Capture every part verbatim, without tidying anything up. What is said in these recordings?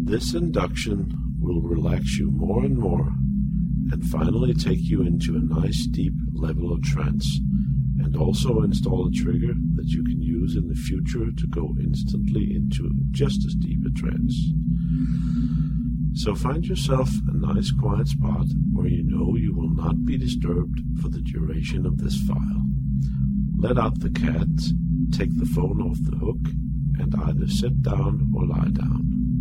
This induction will relax you more and more and finally take you into a nice deep level of trance, and also install a trigger that you can use in the future to go instantly into just as deep a trance. So find yourself a nice quiet spot where you know you will not be disturbed for the duration of this file. Let out the cat, take the phone off the hook, and either sit down or lie down.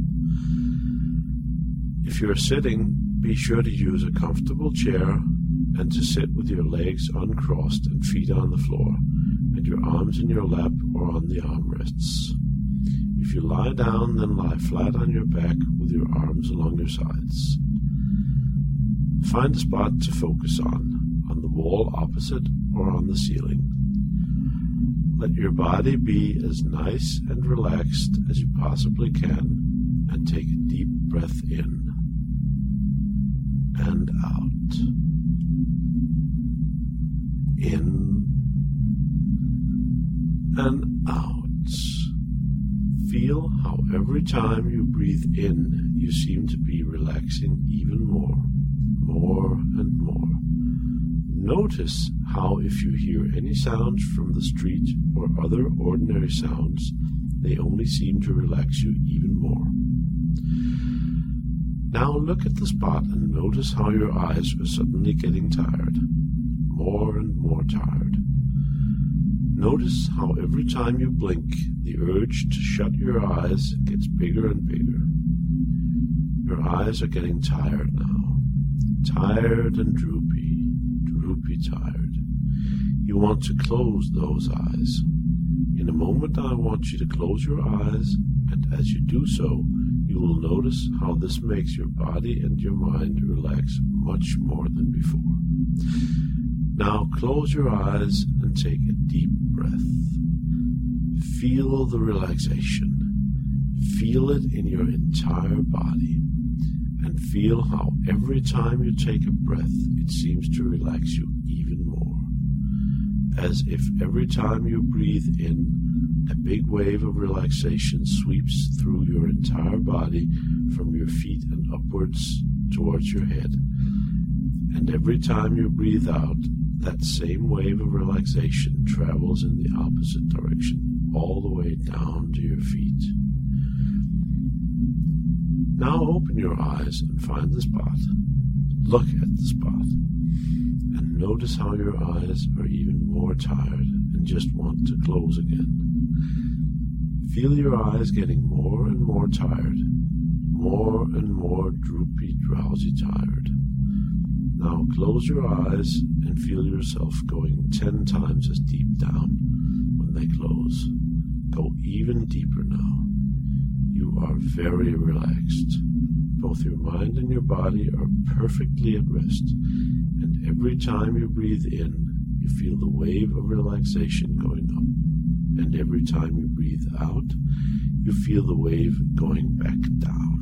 If you're sitting, be sure to use a comfortable chair and to sit with your legs uncrossed and feet on the floor, and your arms in your lap or on the armrests. If you lie down, then lie flat on your back with your arms along your sides. Find a spot to focus on, on the wall opposite or on the ceiling. Let your body be as nice and relaxed as you possibly can, and take a deep breath in and out. In and out. Feel how every time you breathe in, you seem to be relaxing even more, more and more. Notice how if you hear any sounds from the street or other ordinary sounds, they only seem to relax you even more. Now look at the spot and notice how your eyes are suddenly getting tired, more and more tired. Notice how every time you blink, the urge to shut your eyes gets bigger and bigger. Your eyes are getting tired now, tired and droopy, droopy tired. You want to close those eyes. In a moment I want you to close your eyes, and as you do so, you will notice how this makes your body and your mind relax much more than before. Now close your eyes and take a deep breath. Feel the relaxation. Feel it in your entire body. And feel how every time you take a breath, it seems to relax you even more. As if every time you breathe in, a big wave of relaxation sweeps through your entire body from your feet and upwards towards your head. And every time you breathe out, that same wave of relaxation travels in the opposite direction, all the way down to your feet. Now open your eyes and find the spot. Look at the spot. And notice how your eyes are even more tired and just want to close again. Feel your eyes getting more and more tired, more and more droopy, drowsy tired. Now close your eyes and feel yourself going ten times as deep down when they close. Go even deeper now. You are very relaxed. Both your mind and your body are perfectly at rest, and every time you breathe in, you feel the wave of relaxation going up. And every time you breathe out, you feel the wave going back down.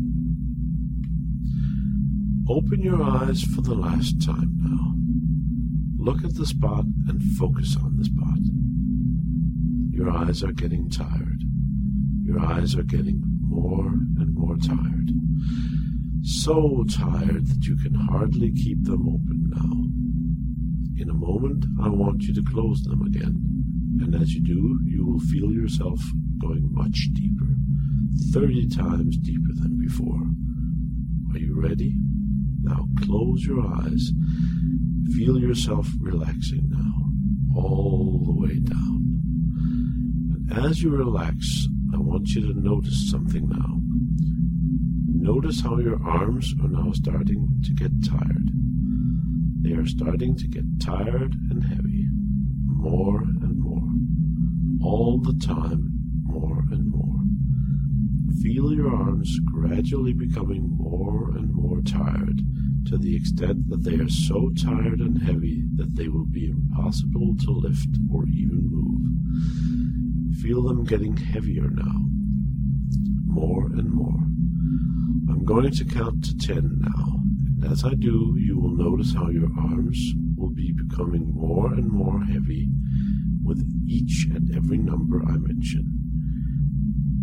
Open your eyes for the last time now. Look at the spot and focus on the spot. Your eyes are getting tired. Your eyes are getting more and more tired. So tired that you can hardly keep them open now. In a moment, I want you to close them again. And as you do, you will feel yourself going much deeper, thirty times deeper than before. Are you ready? Now close your eyes. Feel yourself relaxing now, all the way down. And as you relax, I want you to notice something now. Notice how your arms are now starting to get tired. They are starting to get tired and heavy, more and more. All the time, more and more. Feel your arms gradually becoming more and more tired, to the extent that they are so tired and heavy that they will be impossible to lift or even move. Feel them getting heavier now, more and more. I'm going to count to ten now, and as I do, you will notice how your arms will be becoming more and more heavy with each and every number I mention.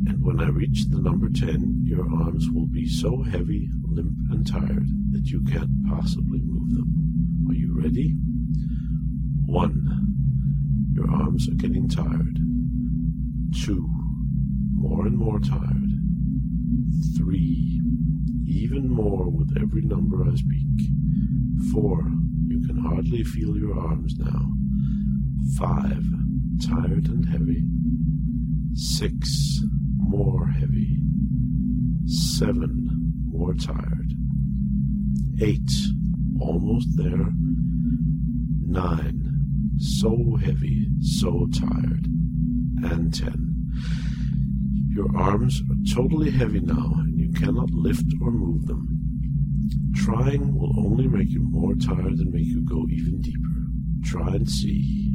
And when I reach the number ten, your arms will be so heavy, limp, and tired that you can't possibly move them. Are you ready? One. Your arms are getting tired. Two. More and more tired. Three. Even more with every number I speak. Four. You can hardly feel your arms now. Five. Tired and heavy. Six. More heavy. Seven. More tired. Eight. Almost there. Nine. So heavy, so tired. And ten. Your arms are totally heavy now, and you cannot lift or move them. Trying will only make you more tired and make you go even deeper. Try and see.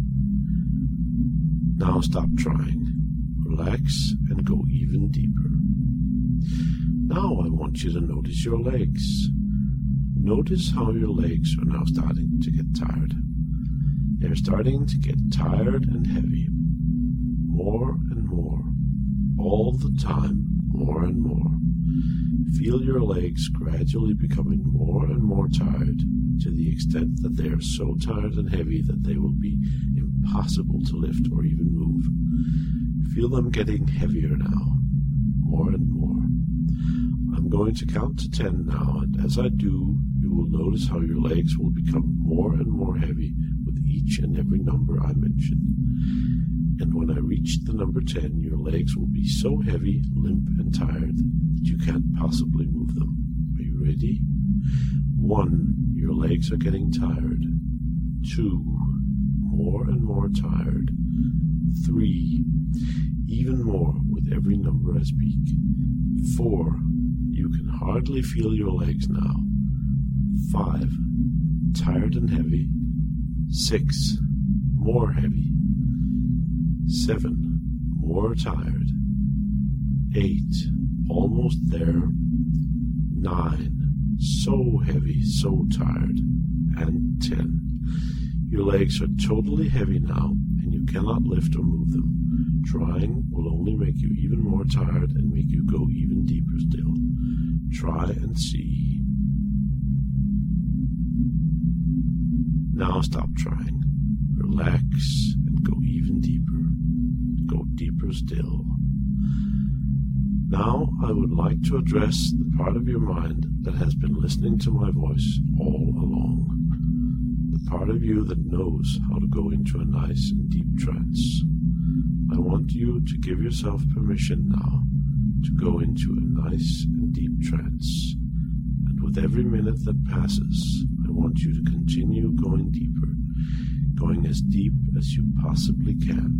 Now stop trying. Relax and go even deeper. Now I want you to notice your legs. Notice how your legs are now starting to get tired. They're starting to get tired and heavy. More and more. All the time, more and more. Feel your legs gradually becoming more and more tired to the extent that they are so tired and heavy that they will be impossible to lift or even move. Feel them getting heavier now, more and more. I'm going to count to ten now, and as I do, you will notice how your legs will become more and more heavy with each and every number I mention. And when I reach the number ten, your legs will be so heavy, limp, and tired that you can't possibly move them. Are you ready? One, your legs are getting tired. Two, more and more tired. Three, even more with every number I speak. Four, you can hardly feel your legs now. Five, tired and heavy. Six, more heavy. Seven, more tired. Eight, almost there. Nine, so heavy, so tired. And ten, your legs are totally heavy now, and you cannot lift or move them. Trying will only make you even more tired and make you go even deeper still. Try and see. Now stop trying. Relax and go even deeper. Go deeper still. Now I would like to address the part of your mind that has been listening to my voice all along. The part of you that knows how to go into a nice and deep trance. I want you to give yourself permission now to go into a nice and deep trance. And with every minute that passes, I want you to continue going deeper, going as deep as you possibly can.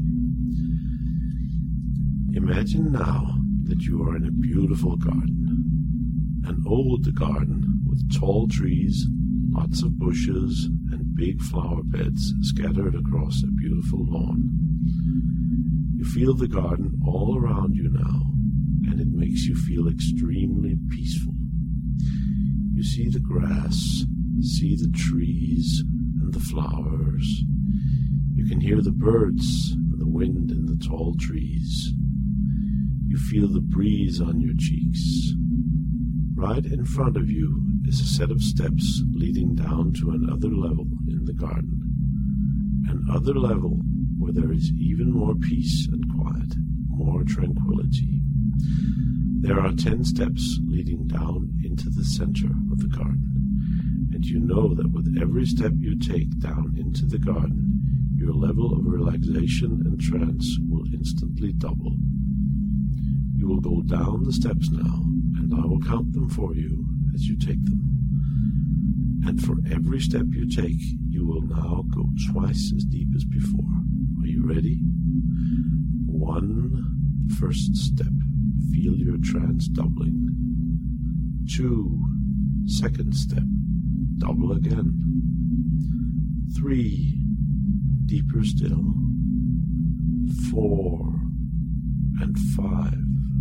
Imagine now that you are in a beautiful garden, an old garden with tall trees, lots of bushes, and big flower beds scattered across a beautiful lawn. You feel the garden all around you now, and it makes you feel extremely peaceful. You see the grass, see the trees and the flowers. You can hear the birds and the wind in the tall trees. You feel the breeze on your cheeks. Right in front of you is a set of steps leading down to another level in the garden. An other level where there is even more peace and quiet, more tranquility. There are ten steps leading down into the center of the garden, and you know that with every step you take down into the garden, your level of relaxation and trance will instantly double. You will go down the steps now, and I will count them for you as you take them. And for every step you take, you will now go twice as deep as before. Are you ready? One, first step. Feel your trance doubling. Two, second step. Double again. Three, deeper still. Four, and five.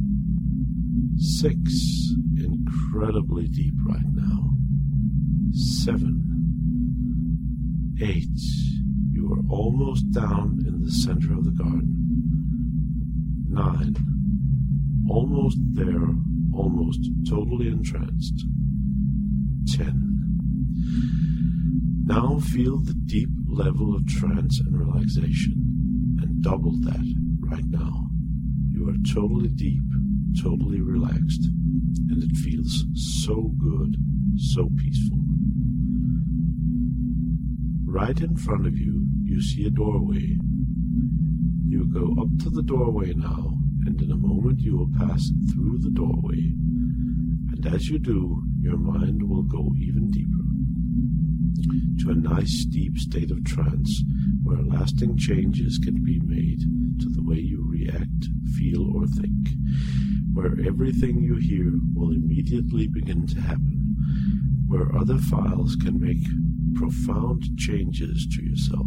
Six, incredibly deep right now. Seven, eight, you are almost down in the center of the garden. Nine, almost there, almost totally entranced. Ten. Now feel the deep level of trance and relaxation, and double that right now. You are totally deep, totally relaxed, and it feels so good, so peaceful. Right in front of you, you see a doorway. You go up to the doorway now, and in a moment you will pass through the doorway. And as you do, your mind will go even deeper, to a nice deep state of trance where lasting changes can be made to the way you react, feel, or think, where everything you hear will immediately begin to happen, where other files can make profound changes to yourself.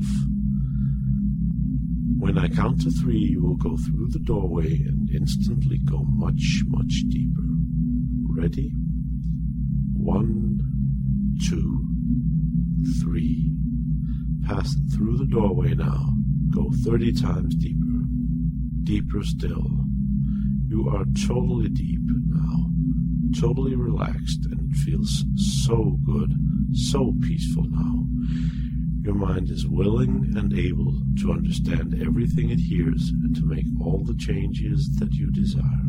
When I count to three, you will go through the doorway and instantly go much, much deeper. Ready? One, two, three. Pass through the doorway now. Go thirty times deeper. Deeper still. You are totally deep now. Totally relaxed, and it feels so good, so peaceful now. Your mind is willing and able to understand everything it hears and to make all the changes that you desire.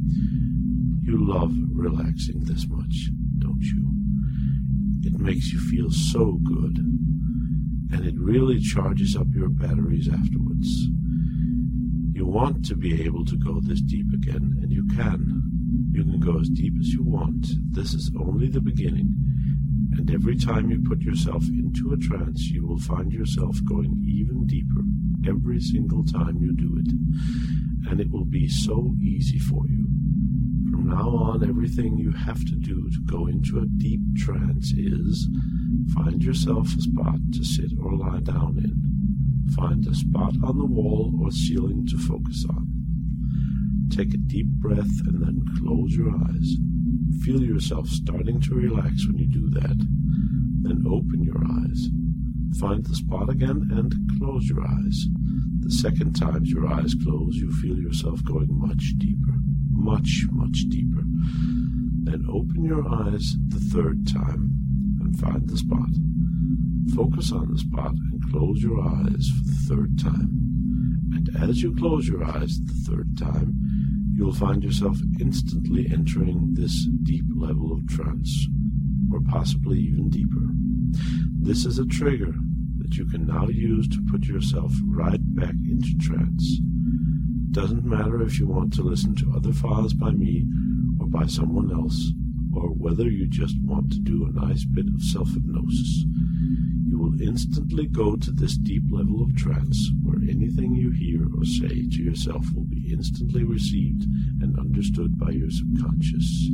You love relaxing this much, don't you? It makes you feel so good, and it really charges up your batteries afterwards. You want to be able to go this deep again, and you can. You can go as deep as you want. This is only the beginning. And every time you put yourself into a trance, you will find yourself going even deeper every single time you do it. And it will be so easy for you. From now on, everything you have to do to go into a deep trance is find yourself a spot to sit or lie down in. Find a spot on the wall or ceiling to focus on. Take a deep breath and then close your eyes. Feel yourself starting to relax when you do that. Then open your eyes. Find the spot again and close your eyes. The second time your eyes close, you feel yourself going much deeper, much, much deeper. Then open your eyes the third time and find the spot. Focus on the spot and close your eyes for the third time. And as you close your eyes the third time, you will find yourself instantly entering this deep level of trance, or possibly even deeper. This is a trigger that you can now use to put yourself right back into trance. It doesn't matter if you want to listen to other files by me or by someone else, or whether you just want to do a nice bit of self-hypnosis. You will instantly go to this deep level of trance where anything you hear or say to yourself will be instantly received and understood by your subconscious.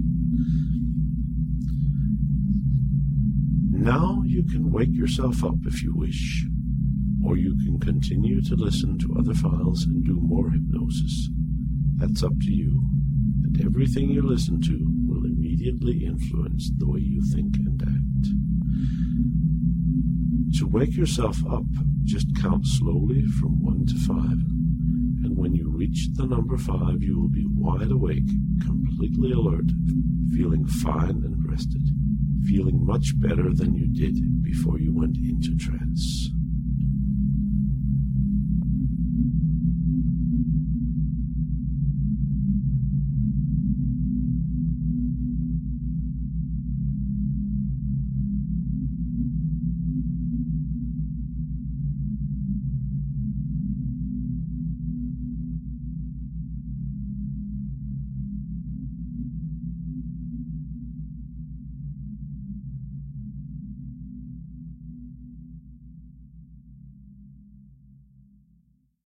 Now you can wake yourself up if you wish, or you can continue to listen to other files and do more hypnosis. That's up to you, and everything you listen to will immediately influence the way you think and act. To wake yourself up, just count slowly from one to five, and when you reach the number five, you will be wide awake, completely alert, feeling fine and rested, feeling much better than you did before you went into trance.